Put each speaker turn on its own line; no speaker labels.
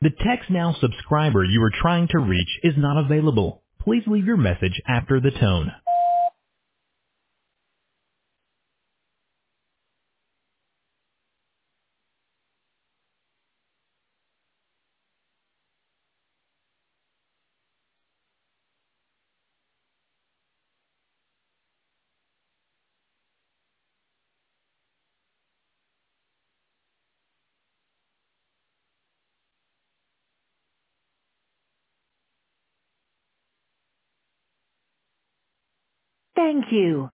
The TextNow subscriber you are trying to reach is not available. Please leave your message after the tone.
Thank you.